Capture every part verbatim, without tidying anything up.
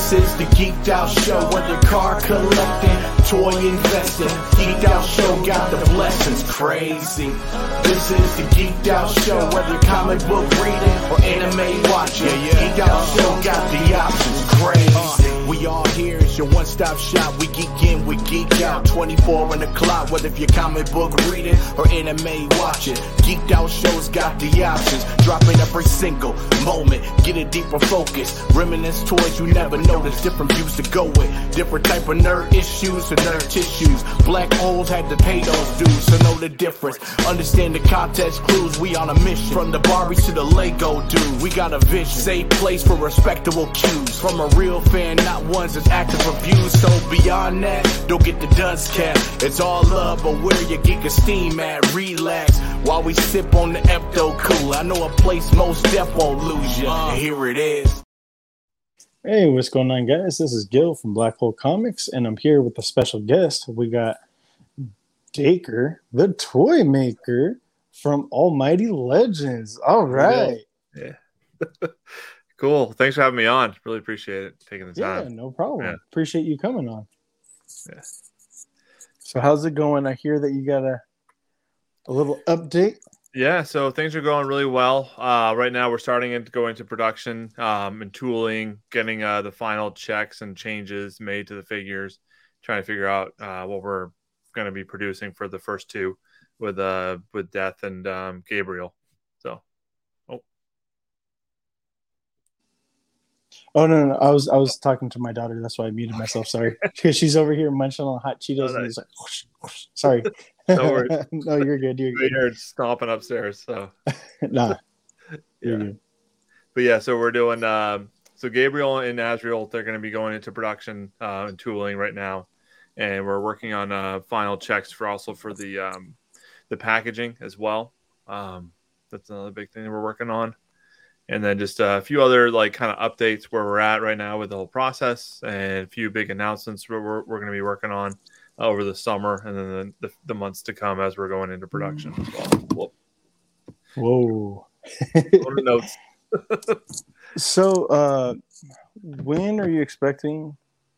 This is the Geeked Out Show, whether car collecting, toy investing. Geeked Out Show got the blessings, crazy. This is the Geeked Out Show, whether comic book reading or anime watching. Yeah, yeah. Geeked Out Show got the options, crazy. We all here, it's your one-stop shop. We geek in, we geek out, twenty-four on the clock. Whether if you're comic book reading or anime watching, Geeked Out Show's got the options. Dropping every single moment, get a deeper focus. Reminisce toys you never noticed, different views to go with. Different type of nerd issues and nerd tissues. Black holes had to pay those dues, so know the difference. Understand the context clues, we on a mission. From the Barbies to the Lego dude, we got a vision. Safe place for respectable cues. From a real fan, not ones that's active reviews. So beyond that, don't get the dust cap. It's all love, but where your geek esteem at? Relax while we sip on the Epto Cool. I know a place most def won't lose you. And here it is. Hey, what's going on, guys? This is Gil from Black Hole Comics, and I'm here with a special guest. We got Daker, the toy maker from Almighty Legends. All right. Yeah. Cool. Thanks for having me on. Really appreciate it. Taking the time. Yeah, no problem. Yeah. Appreciate you coming on. Yeah. So how's it going? I hear that you got a a little update. Yeah, so things are going really well. Uh, right now, we're starting to go into production um, and tooling, getting uh, the final checks and changes made to the figures, trying to figure out uh, what we're going to be producing for the first two with uh, with Death and um, Gabriel. So, oh, Oh no, no, no, I was I was talking to my daughter. That's why I muted myself. Sorry, because she's over here munching on hot Cheetos, Oh, and nice. he's like, whoosh, whoosh. Sorry. No worries. No, you're good. You're we good. heard stomping upstairs. So, Nah, you're yeah. good. But yeah, so we're doing um, so Gabriel and Azrael, they're going to be going into production uh, and tooling right now, and we're working on uh, final checks for also for the um, the packaging as well. Um, that's another big thing that we're working on, and then just a few other like kind of updates where we're at right now with the whole process, and a few big announcements we're we're, we're going to be working on over the summer, and then the, the, the months to come as we're going into production as well. Whoa. On the notes. So, uh, when are you expecting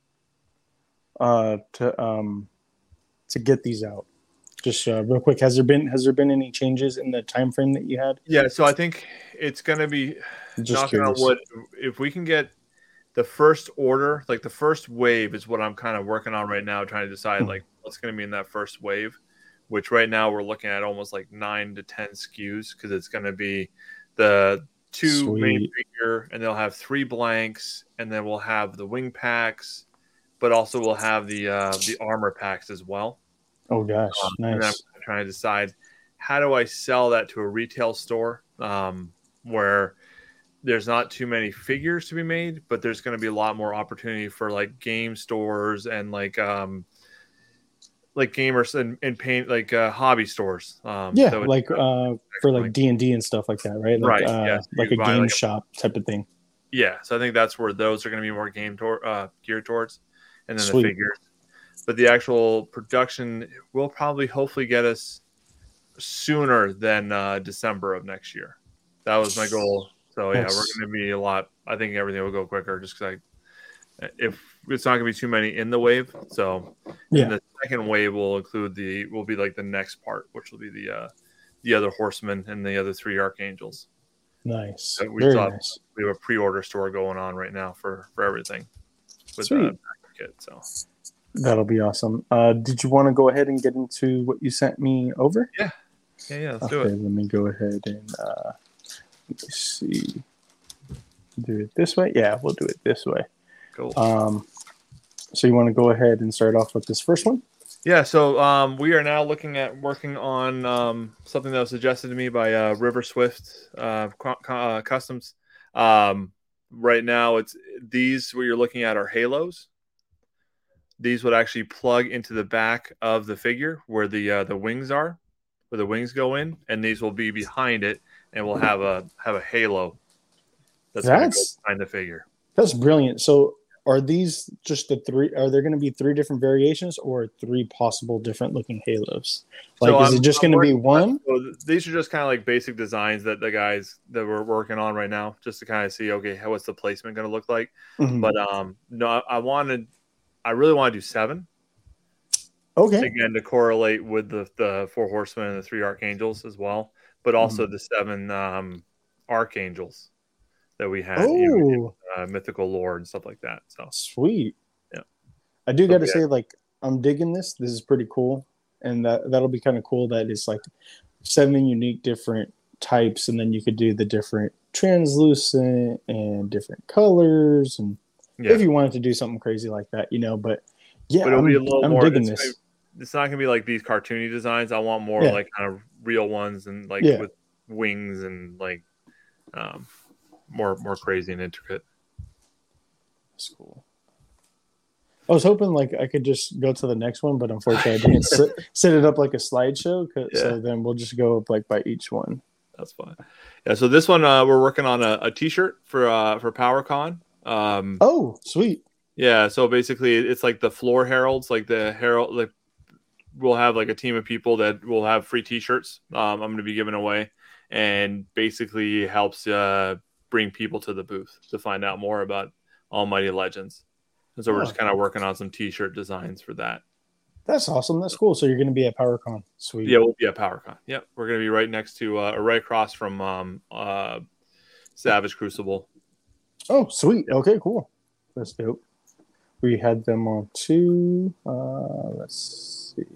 uh, to um, to get these out? Just uh, real quick, has there been has there been any changes in the time frame that you had? Yeah, so I think it's going to be Just knocking on curious. wood. If we can get the first order, like the first wave, is what I'm kind of working on right now, trying to decide Hmm. like what's going to be in that first wave. Which right now we're looking at almost like nine to ten S K Us because it's going to be the two main Sweet. figure, and they'll have three blanks, and then we'll have the wing packs, but also we'll have the uh, the armor packs as well. Oh gosh, Um, and then nice. I'm trying to decide how do I sell that to a retail store um, where there's not too many figures to be made, but there's going to be a lot more opportunity for like game stores and like um, like gamers and, and paint like uh, hobby stores. Um, Yeah, so it's- like uh, for like D and D and stuff like that, right? Like, Right, Uh, yes. like You a buy, game like, a- shop type of thing. yeah. So I think that's where those are going to be more game tor- uh, geared towards, and then Sweet. the figures. But the actual production will probably hopefully get us sooner than uh, December of next year. That was my goal. So yeah, Nice. we're going to be a lot. I think everything will go quicker just because I, if it's not going to be too many in the wave. So Yeah. and the second wave will include the will be like the next part, which will be the uh, the other horsemen and the other three archangels. Nice. So we Very thought nice. we have a pre-order store going on right now for for everything with Sweet. uh, kit. So That'll be awesome. Uh, did you want to go ahead and get into what you sent me over? yeah, yeah, yeah. Let's Okay, do it. let me go ahead and uh, let me see. Do it this way? Yeah, we'll do it this way. Cool. Um, so you want to go ahead and start off with this first one? Yeah, so um, we are now looking at working on um, something that was suggested to me by uh, River Swift uh, cu- cu- uh, Customs. Um, right now, it's these what you're looking at are halos. These would actually plug into the back of the figure where the uh, the wings are, where the wings go in, and these will be behind it, and we'll have a have a halo that's, gonna go That's behind the figure. that's brilliant. So are these just the three? Are there going to be three different variations or three possible different looking halos? Like, So is I'm, it just I'm going to be working one? on- so these are just kind of like basic designs that the guys that we're working on right now, just to kind of see, okay, how, what's the placement going to look like? Mhm. But um, no, I, I wanted, I really want to do seven Okay. again to correlate with the the four horsemen and the three archangels as well, but also Mhm. the seven um archangels that we had, you know, Oh, uh, mythical lore and stuff like that. So sweet. yeah, I do so got to yeah, say, like, I'm digging this. This is pretty cool, and that that'll be kind of cool. That it's like seven unique different types, and then you could do the different translucent and different colors, and yeah. if you wanted to do something crazy like that, you know. But yeah, But it'll be a I'm little I'm more. digging It's, this. it's not gonna be like these cartoony designs. I want more Yeah, like kind of real ones and like yeah, with wings and like um more more crazy and intricate. that's cool. I was hoping like I could just go to the next one, but unfortunately I didn't set, set it up like a slideshow. 'cause- Yeah. So then we'll just go up like by each one. That's fine. Yeah. So this one uh, we're working on a, a T-shirt for uh for PowerCon. Um, Oh, sweet. Yeah, so basically it's like the floor heralds, like the herald, like we'll have like a team of people that will have free T-shirts. Um, I'm going to be giving away, and basically helps uh, bring people to the booth to find out more about Almighty Legends. And so we're Oh. just kind of working on some T-shirt designs for that. That's awesome. That's cool. So you're going to be at PowerCon. Sweet. Yeah, we'll be at PowerCon. Yep, we're going to be right next to, uh, right across from um, uh, Savage Crucible. Oh, sweet. Okay, cool. That's dope. We had them on two. Uh, let's see.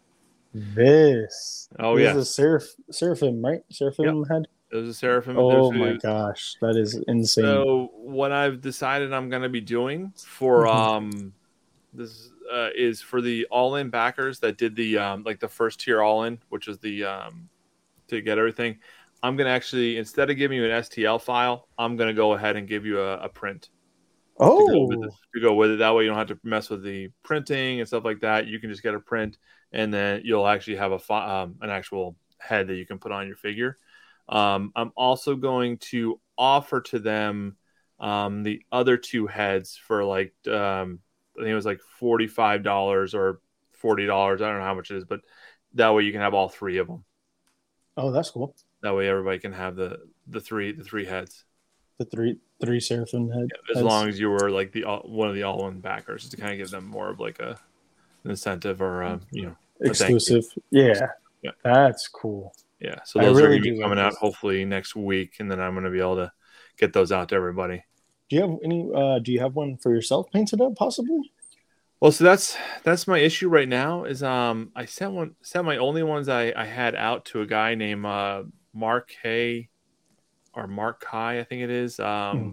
This. Oh, this yeah. is a Seraph, Seraphim, right? Seraphim head? It was a Seraphim. Oh, it my was, gosh. That is insane. So what I've decided I'm going to be doing for Mhm. um this uh, is for the all-in backers that did the um like the first tier all-in, which is the um to get everything. I'm going to actually, instead of giving you an S T L file, I'm going to go ahead and give you a, a print to go, with oh, it, to go with it. That way you don't have to mess with the printing and stuff like that. You can just get a print, and then you'll actually have a fi- um, an actual head that you can put on your figure. Um, I'm also going to offer to them um, the other two heads for like um, I think it was like forty-five dollars or forty dollars. I don't know how much it is, but that way you can have all three of them. oh, that's cool. That way everybody can have the the three the three heads. The three three Seraphim head. As heads. long as you were like the all- one of the all-in backers, to kind of give them more of like a an incentive or uh, you know a thank you. Exclusive. Yeah. Yeah. That's cool. Yeah, so I those are really going to do be like coming out this. hopefully next week, and then I'm going to be able to get those out to everybody. Do you have any? Uh, do you have one for yourself painted up, possibly? Well, so that's that's my issue right now. Is um I sent one sent my only ones I, I had out to a guy named uh, Mark Hay or Mark Kai, I think it is. Um, Mm.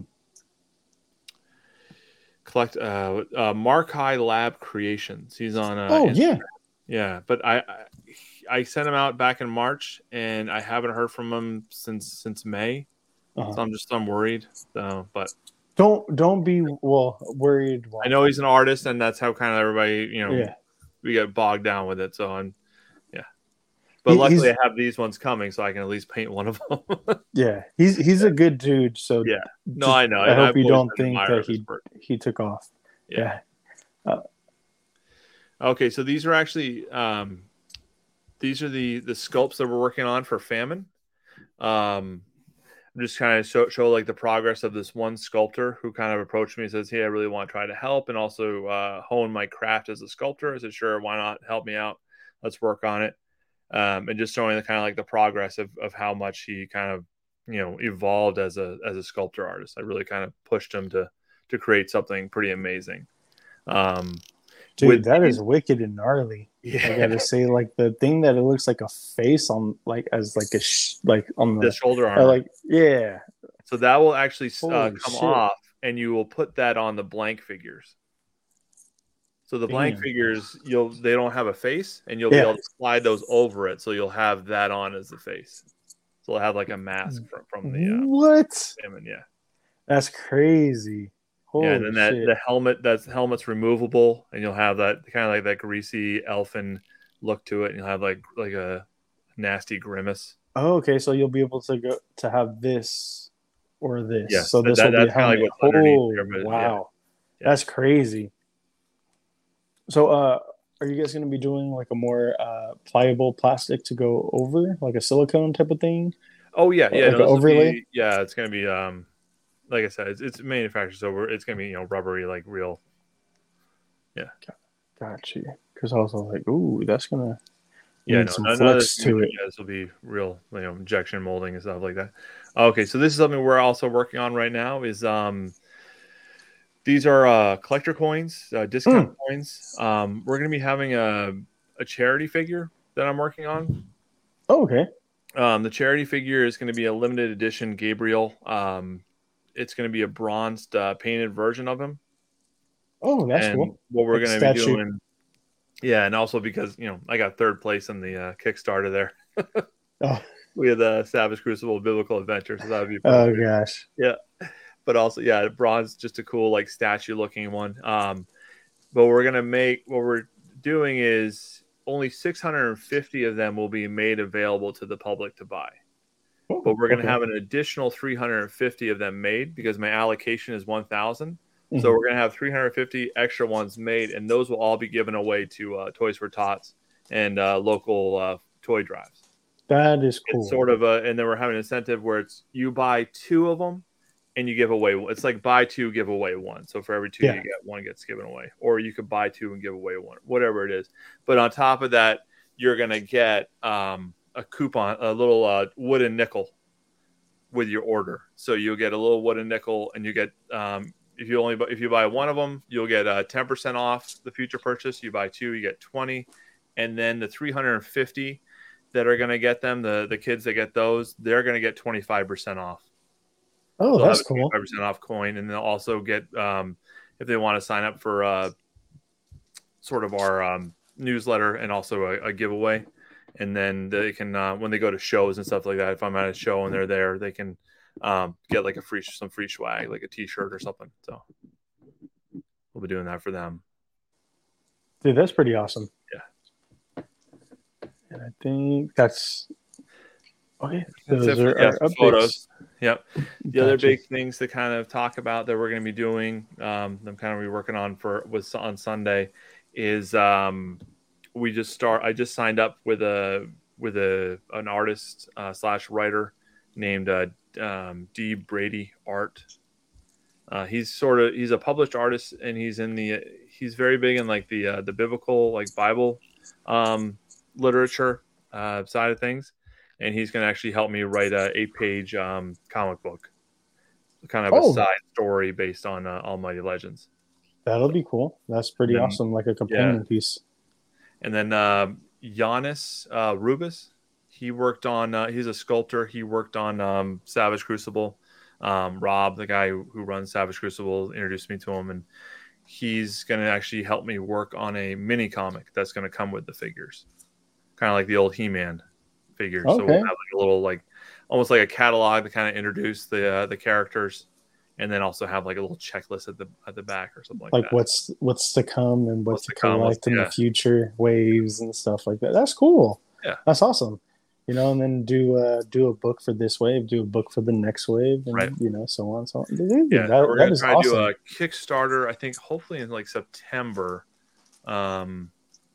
collect uh, uh Mark High Lab Creations. He's on. Uh, Oh Instagram. yeah. Yeah, but I, I I sent him out back in March, and I haven't heard from him since since May. Uh-huh. So I'm just I'm worried. So, but Don't don't be well worried. Why? I know he's an artist, and that's how kind of everybody, you know, Yeah. we get bogged down with it. So I'm, yeah. But He- luckily, I he's- have these ones coming, so I can at least paint one of them. Yeah. He's he's a good dude. So Yeah. No, just- I know. I hope I've you always don't been an think admirer that of his he work. he took off. Yeah. Yeah. Okay, so these are actually um, these are the the sculpts that we're working on for Famine. Um, I'm just kind of show, show like the progress of this one sculptor who kind of approached me and says, "Hey, I really want to try to help and also uh, hone my craft as a sculptor." I said, "Sure, why not? Help me out. Let's work on it." Um, and just showing the kind of like the progress of of how much he kind of you know evolved as a as a sculptor artist. I really kind of pushed him to to create something pretty amazing. Um, Dude, with that these- is wicked and gnarly. I yeah, gotta say, like the thing that it looks like a face on, like as like a sh- like on the, the shoulder uh, armor. like yeah. So that will actually uh, Holy come shit. off, and you will put that on the blank figures. So the blank Damn. figures, you'll they don't have a face, and you'll Yeah. be able to slide those over it, so you'll have that on as the face. So it'll have like a mask from, from the uh, What? salmon, yeah. That's crazy. Holy Yeah, and then that shit. the helmet, that helmet's removable, and you'll have that kind of like that greasy elfin look to it, and you'll have like like a nasty grimace. Oh, okay, so you'll be able to go to have this or this. Yeah, so that- this that- will be a that's kinda like helmet. what's underneath Oh, there, but, yeah. wow. Yeah. That's crazy. So, uh, are you guys going to be doing like a more uh, pliable plastic to go over, like a silicone type of thing, Oh yeah, or yeah. like No, an this will overlay? be yeah. It's gonna be um, like I said, it's, it's manufactured, so we're, it's gonna be you know rubbery, like real. Yeah. Got you. Because I was like, ooh, that's gonna Yeah, need no, some none none of this flex will be, to it. yeah, this will be real, you know, injection molding and stuff like that. Okay, so this is something we're also working on right now. Is um, these are uh, collector coins, uh, discount Mm. coins. Um, we're going to be having a a charity figure that I'm working on. Oh, okay. Um, the charity figure is going to be a limited edition Gabriel. Um, it's going to be a bronzed, uh, painted version of him. Oh, that's And cool. what we're Like a going to be statue. doing, yeah, and also because you know I got third place in the uh, Kickstarter there. Oh, We had the Savage Crucible Biblical Adventure, so that would be oh appropriate. gosh. Yeah, but also yeah, bronze, just a cool like statue looking one. Um, but we're gonna make what we're doing is only six hundred fifty of them will be made available to the public to buy. But Oh, we're going to okay. have an additional three hundred fifty of them made because my allocation is one thousand. Mhm. So we're going to have three hundred fifty extra ones made, and those will all be given away to uh, Toys for Tots and uh, local uh, toy drives. That is cool. It's sort of a, and then we're having an incentive where it's you buy two of them and you give away. It's like buy two, give away one. So for every two Yeah. you get, one gets given away, or you could buy two and give away one, whatever it is. But on top of that, you're going to get um, a coupon, a little uh, wooden nickel with your order. So you'll get a little wooden nickel, and you get um, if you only if you buy one of them, you'll get uh, ten percent off the future purchase. You buy two, you get twenty, and then the three hundred fifty that are going to get them, the the kids that get those, they're going to get twenty-five percent off. Oh, They'll that's have a cool. twenty-five percent off coin, and they'll also get um, if they want to sign up for uh, sort of our um, newsletter and also a, a giveaway. And then they can, uh, when they go to shows and stuff like that, if I'm at a show and they're there, they can um, get like a free, some free swag, like a T-shirt or something. So we'll be doing that for them. Dude, that's pretty awesome. Yeah. And I think that's okay. That's Those it for, are yeah, our for updates. photos. Yep. The other Gotcha. big things to kind of talk about that we're going to be doing, um, I'm kind of be working on for was on Sunday, is um, we just start. I just signed up with a with a an artist uh, slash writer named uh, um, D Brady Art. Uh, he's sort of he's a published artist, and he's in the he's very big in like the uh, the biblical like Bible um, literature uh, side of things, and he's going to actually help me write a eight page um, comic book, kind of Oh. a side story based on uh, Almighty Legends. That'll be cool. That's pretty Then- awesome. Like a companion yeah. piece. And then uh, Giannis uh, Rubis, he worked on. Uh, he's a sculptor. He worked on um, Savage Crucible. Um, Rob, the guy who, who runs Savage Crucible, introduced me to him, and he's going to actually help me work on a mini comic that's going to come with the figures, kind of like the old He-Man figures. So Okay. we'll have like a little, like almost like a catalog to kind of introduce the uh, the characters, and then also have like a little checklist at the at the back or something like, Like that. what's what's to come and what What's to to come, what's- collect in yeah. the future, waves and stuff like that. That's cool. Yeah. That's awesome. You know, and then do uh do a book for this wave, do a book for the next wave, and Right. you know, so on, so on. Dude, Yeah, that, we're that gonna is try awesome. to do a Kickstarter. I think hopefully in like September, um,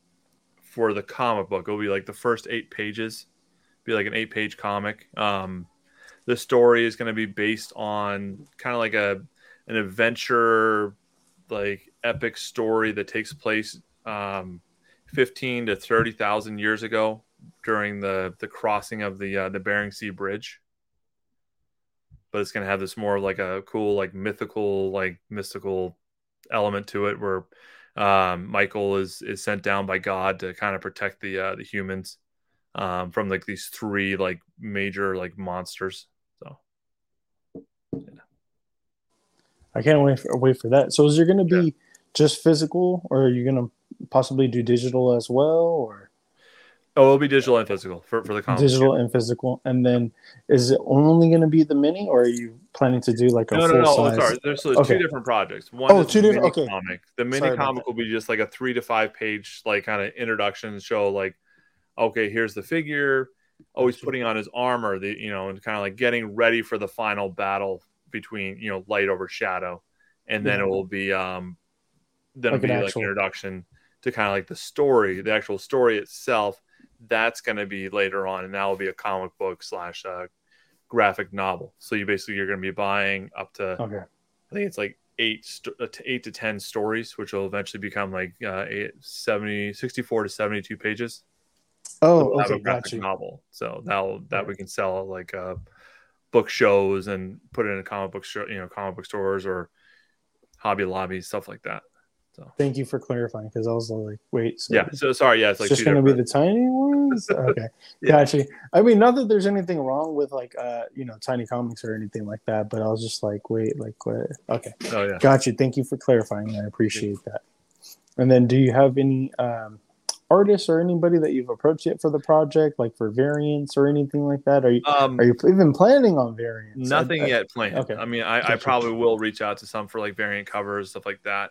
for the comic book. It'll be like the first eight pages, be like an eight-page comic. Um, the story is going to be based on kind of like a an adventure, like epic story that takes place um, fifteen to thirty thousand years ago during the the crossing of the uh, the Bering Sea Bridge. But it's going to have this more like a cool, like mythical, like mystical element to it, where um, Michael is is sent down by God to kind of protect the uh, the humans um, from like these three like major like monsters. So I can't wait for wait for that. So is there going to be Yeah. just physical, or are you going to possibly do digital as well, or oh, it'll be digital and physical for for the comic. digital and physical? And then is it only going to be the mini, or are you planning to do like a No, full no, no. Oh, size? sorry. There's, so there's Okay. two different projects. One Oh, is two the different- mini okay. comic. The mini Sorry about comic that. will be just like a three to five page, like kind of introduction show. Like, okay, here's the figure. Oh, he's putting on his armor. The you know, and kind of like getting ready for the final battle between you know light over shadow, and then Yeah. it will be um, then Like it'll an be actual- like an introduction to kind of like the story, the actual story itself. That's going to be later on, and that will be a comic book slash uh, graphic novel. So you basically you're going to be buying up to Okay. I think it's like eight st- uh, to eight to ten stories, which will eventually become like uh, eight, seventy, sixty-four to seventy-two pages. Oh, We'll have okay, a graphic got you. novel, so that'll that Right. we can sell at like uh, book shows and put it in a comic book show, you know, comic book stores or Hobby Lobby, stuff like that. So Thank you for clarifying, because I was like, wait, so yeah, so sorry, yeah, it's like it's just two going to be different- the tiny ones? Okay, Yeah. gotcha. I mean, not that there's anything wrong with like, uh, you know, tiny comics or anything like that, but I was just like, wait, like, what? Okay, Oh yeah. gotcha. Thank you for clarifying. I appreciate that. And then, do you have any um, artists or anybody that you've approached yet for the project, like for variants or anything like that? Are you Um, are you even planning on variants? Nothing I, I, yet planned. okay. I mean, I, I Gotcha. probably will reach out to some for like variant covers, stuff like that.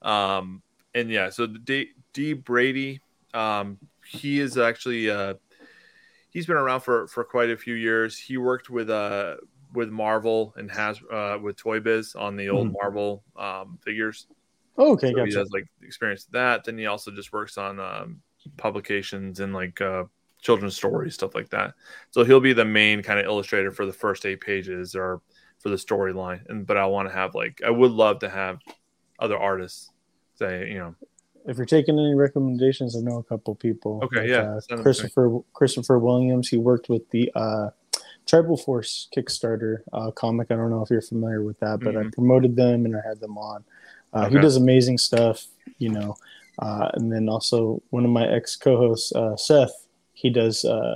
Um, and yeah, so the D, D Brady, um, he is actually uh, he's been around for for quite a few years. He worked with uh with Marvel and has uh, with Toy Biz on the old Mhm. Marvel um, figures. Oh, okay, So gotcha. he has like experience with that. Then he also just works on um, publications and like uh, children's stories, stuff like that. So he'll be the main kind of illustrator for the first eight pages or for the storyline. And but I want to have like I would love to have other artists say, you know, If you're taking any recommendations, I know a couple people. Okay, like, yeah, uh, send them to me. Christopher Christopher Williams. He worked with the uh, Tribal Force Kickstarter uh, comic. I don't know if you're familiar with that, but I Mhm. promoted them and I had them on. Uh, He Okay. does amazing stuff, you know. Uh, and then also one of my ex co-hosts, uh, Seth. He does. Uh,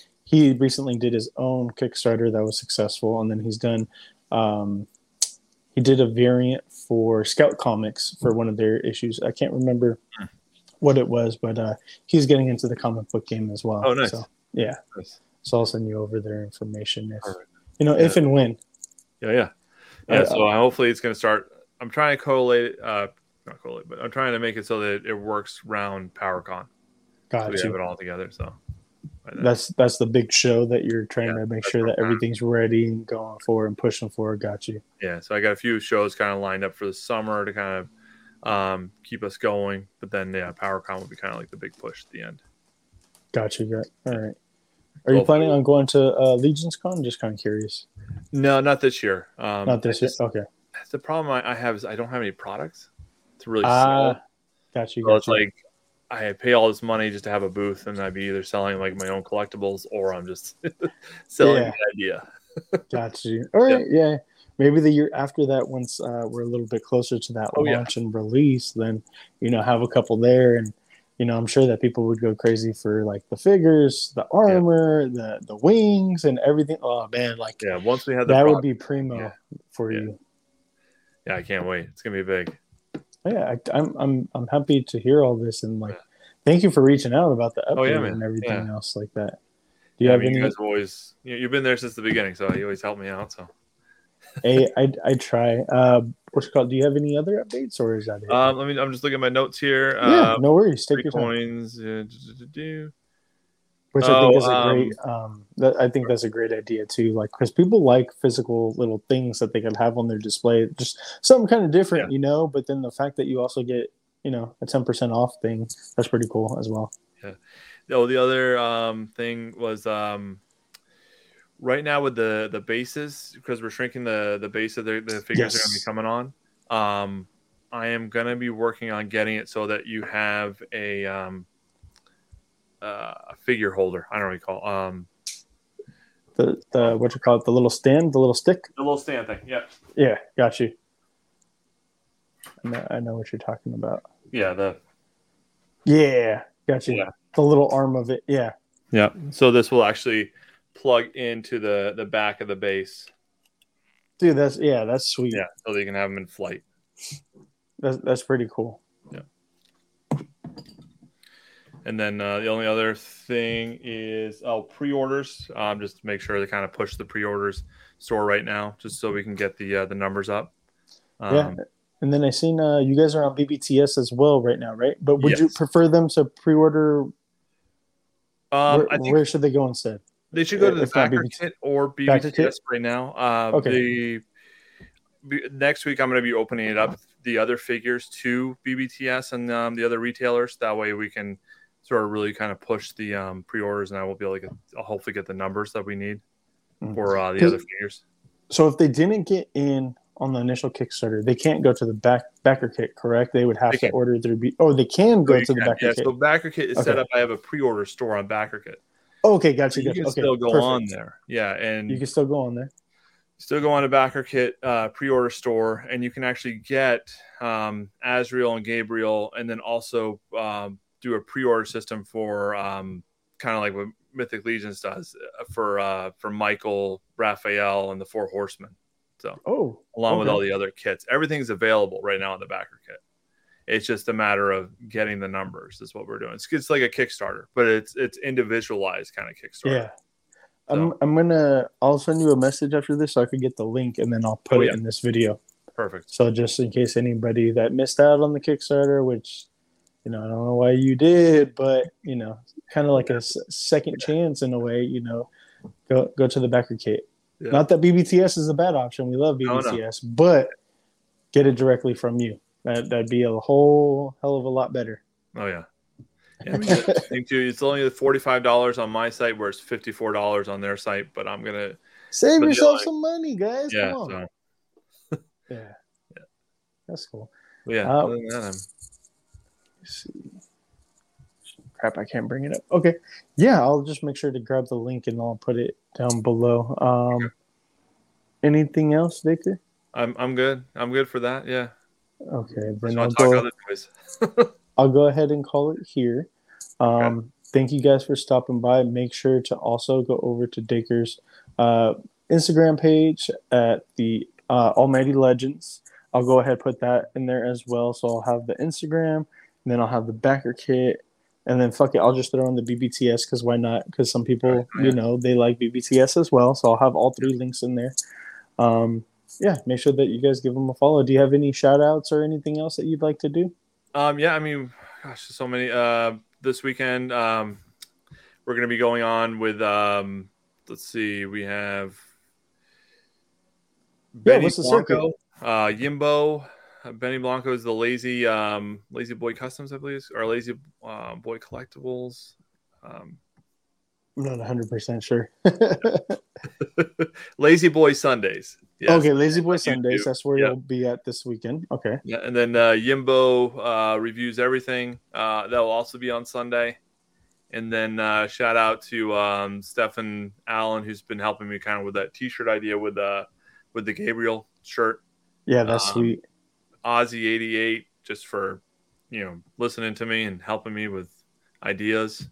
he recently did his own Kickstarter that was successful, and then he's done. Um, he did a variant for Scout Comics for one of their issues. I can't remember what it was, but uh, he's getting into the comic book game as well. Oh, nice. So, yeah. Nice. So I'll send you over their information if Perfect. you know Yeah. if and when. Yeah, yeah, yeah. Uh, so hopefully it's going to start. I'm trying to collate, uh, not collate, but I'm trying to make it so that it works round PowerCon. So Got we have you. it all together. So by then. That's that's the big show that you're trying Yeah, to make that's sure what that I'm trying to- everything's ready and going for and pushing for. Got you. Yeah, so I got a few shows kind of lined up for the summer to kind of um, keep us going. But then, yeah, PowerCon will be kind of like the big push at the end. Got you. Got. All right. Are you Well, planning on going to uh, Legion's Con? Just kind of curious. No, not this year. Um, Not this I year. just- Okay. The problem I, I have is I don't have any products to really Ah, sell. got you. So Got it's you. like I pay all this money just to have a booth, and I'd be either selling like my own collectibles or I'm just selling Yeah. the idea. Got you. All right. Yeah. Maybe the year after that, once uh, we're a little bit closer to that Oh, yeah. launch and release, then you know have a couple there, and you know I'm sure that people would go crazy for like the figures, the armor, the the wings, and everything. Oh man, like Yeah, once we have the that would product, be primo yeah. for Yeah. you. yeah, I can't wait. It's gonna be big. Yeah, I, I'm I'm I'm happy to hear all this, and like thank you for reaching out about the update Oh, yeah, man. and everything Yeah. else like that. Do you Yeah, I have mean, any? you guys have always you, you've been there since the beginning, so you always help me out. So, I, I I try. Uh, what's it called? Do you have any other updates, or is that it? um, let me. I'm just looking at my notes here. yeah, Um, no worries. Take three your time. coins. Uh, do, do, do. Which I think Oh, is a great. Um, that, I think that's a great idea too. Like, because people like physical little things that they can have on their display, just something kind of different, Yeah. you know. But then the fact that you also get, you know, a ten percent off thing, that's pretty cool as well. Oh, the other um, thing was um, right now with the the bases, because we're shrinking the the base of the, the figures that are going to be Yes. coming on. Um, I am going to be working on getting it so that you have a um, uh, a figure holder. I don't know what you call um, The the what you call it? The little stand, the little stick. the little stand thing. Yeah, Yeah, got you. I know, I know what you're talking about. yeah, the Yeah, got you. Yeah. The little arm of it. Yeah. yeah. So this will actually plug into the the back of the base. Dude, that's yeah, that's sweet. Yeah, so that you can have them in flight. That's that's pretty cool. And then uh, the only other thing is oh pre-orders. Um, just to make sure to kind of push the pre-orders store right now, just so we can get the uh, the numbers up. Um, Yeah. And then I seen uh, you guys are on B B T S as well right now, right? But would you Yes. prefer them to pre-order? Um, where, I think where should they go instead? they should go to the if not backer B B T kit or Backer B B T S right now. Uh, Okay. The be, next week I'm going to be opening it up the other figures to B B T S and um, the other retailers. That way we can sort of really kind of push the um, pre-orders, and I will be able to get, I'll hopefully get the numbers that we need for uh, the other figures. So if they didn't get in on the initial Kickstarter, they can't go to the back backer kit, correct? They would have They to can. order through. B- oh, they can go So you to the can- backer yeah, kit. so BackerKit is Okay. set up. I have a pre-order store on BackerKit. Oh, okay, gotcha. So you gotcha. can Okay, still go perfect. on there. Yeah, and You can still go on there. still go on to BackerKit uh, pre-order store, and you can actually get um, Azrael and Gabriel, and then also um, do a pre-order system for um, kind of like what Mythic Legions does uh, for uh, for Michael, Raphael, and the Four Horsemen. So Oh, along with okay. all the other kits, everything's available right now on the BackerKit. It's just a matter of getting the numbers. Is what we're doing. It's, it's like a Kickstarter, but it's it's individualized kind of Kickstarter. Yeah. I'm I'm gonna I'll send you a message after this so I can get the link and then I'll put Oh, it yeah. in this video. Perfect. So just in case anybody that missed out on the Kickstarter, which you know I don't know why you did, but you know kind of like a s- second chance in a way, you know, go go to the backer kit. Yeah. Not that B B T S is a bad option. We love No, B B T S, no. but get it directly from you. That that'd be a whole hell of a lot better. Oh yeah. Yeah, I mean, I think too, it's only forty-five dollars on my site, where it's fifty-four dollars on their site. But I'm gonna Save But the yourself only- some money, guys. yeah. Come on. So Yeah. Yeah. That's cool. but yeah. Uh, other than that, I'm, Let's see. Crap, I can't bring it up. Okay. Yeah, I'll just make sure to grab the link and I'll put it down below. Um, anything else, Victor? I'm I'm good. I'm good for that. Yeah. Okay, Just then I'll want to talk go, other toys. I'll go ahead and call it here. Um, Okay. Thank you guys for stopping by. Make sure to also go over to Dacre's uh, Instagram page at the uh, Almighty Legends. I'll go ahead and put that in there as well. So I'll have the Instagram, and then I'll have the backer kit, and then fuck it, I'll just throw in the B B T S because why not? Because some people, Right. Oh, you yeah. know, they like B B T S as well. So I'll have all three links in there. Um, yeah, make sure that you guys give them a follow. Do you have any shout outs or anything else that you'd like to do? Um, yeah, I mean, gosh, so many. Uh, this weekend, um, we're going to be going on with. Um, let's see, we have. Yeah, Benny what's the circuit? Blanco, uh, Yimbo, uh, Benny Blanco is the lazy, um, lazy boy customs, I believe, or lazy uh, boy collectibles. Um, I'm not one hundred percent sure. Lazy Boy Sundays. Yes. Okay, Lazy Boy On Sundays. YouTube. That's where Yep. you'll be at this weekend. Okay. Yeah, and then uh, Yimbo uh, reviews everything. Uh, that will also be on Sunday. And then uh, shout out to um, Stefan Allen, who's been helping me kind of with that T-shirt idea with uh, with the Gabriel shirt. Yeah, that's Um, sweet. Ozzy eighty-eight, just for you know listening to me and helping me with ideas.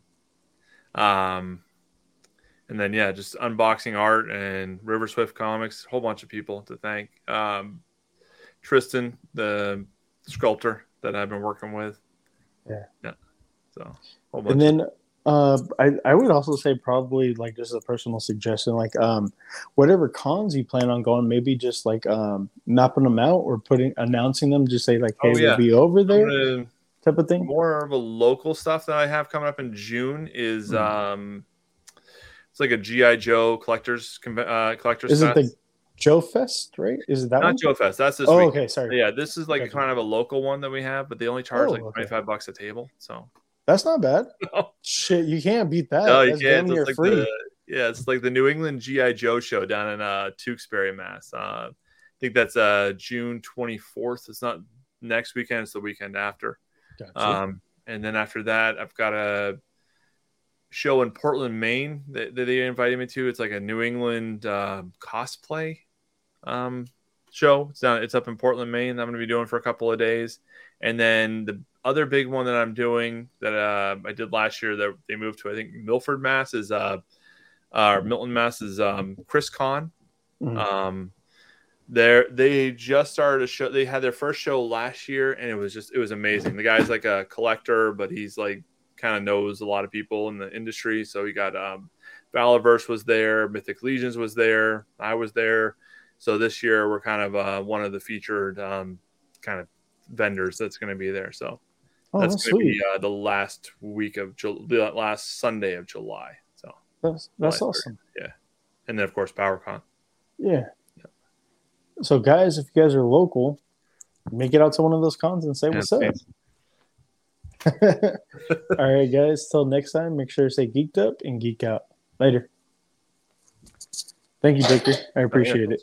Um, and then yeah, just unboxing art and River Swift Comics. A whole bunch of people to thank. Um, Tristan, the sculptor that I've been working with. Yeah. Yeah. So a whole bunch And of- then uh, I, I would also say probably like just a personal suggestion, like um, whatever cons you plan on going, maybe just like um, mapping them out or putting announcing them. Just say like, hey, Oh, yeah. we'll be over I'm there, gonna- type of thing. more of a local stuff that I have coming up in June is Hmm. um, it's like a G I Joe collectors conve- uh, collectors. Is it fest. the Joe Fest? Right? Is it that one? Not Joe Fest? That's this Oh, week. okay. Sorry. Yeah, this is like Gotcha. kind of a local one that we have, but they only charge Oh, like okay. twenty-five bucks a table. So That's not bad. no, Shit, you can't beat that. no you That's can't. damn near It's like free. the, yeah, it's like the New England G I Joe show down in uh, Tewksbury, Mass. Uh, I think that's uh, June twenty-fourth. It's not next weekend; it's the weekend after. Gotcha. Um, and then after that, I've got a show in Portland, Maine that, that they invited me to. It's like a New England uh, cosplay um, show. It's down. It's up in Portland, Maine. I'm going to be doing for a couple of days. And then the other big one that I'm doing that uh, I did last year that they moved to, I think Milford, Mass, is uh, uh Milton, Mass, is um, Chris Con. Mhm. Um, They're, they just started a show. They had their first show last year, and it was just it was amazing. The guy's like a collector, but he's like kind of knows a lot of people in the industry. So he got um, Valorverse was there, Mythic Legions was there, I was there. So this year we're kind of uh, one of the featured um, kind of vendors that's going to be there. So Oh, that's that's going to sweet. be uh, the last week of Ju- the last Sunday of July. So That's that's July awesome. and then of course PowerCon. Yeah. So, guys, if you guys are local, make it out to one of those cons and say Yeah, what's up. All right, guys. Till next time, make sure to stay geeked up and geek out. Later. Thank you, Victor. I appreciate it.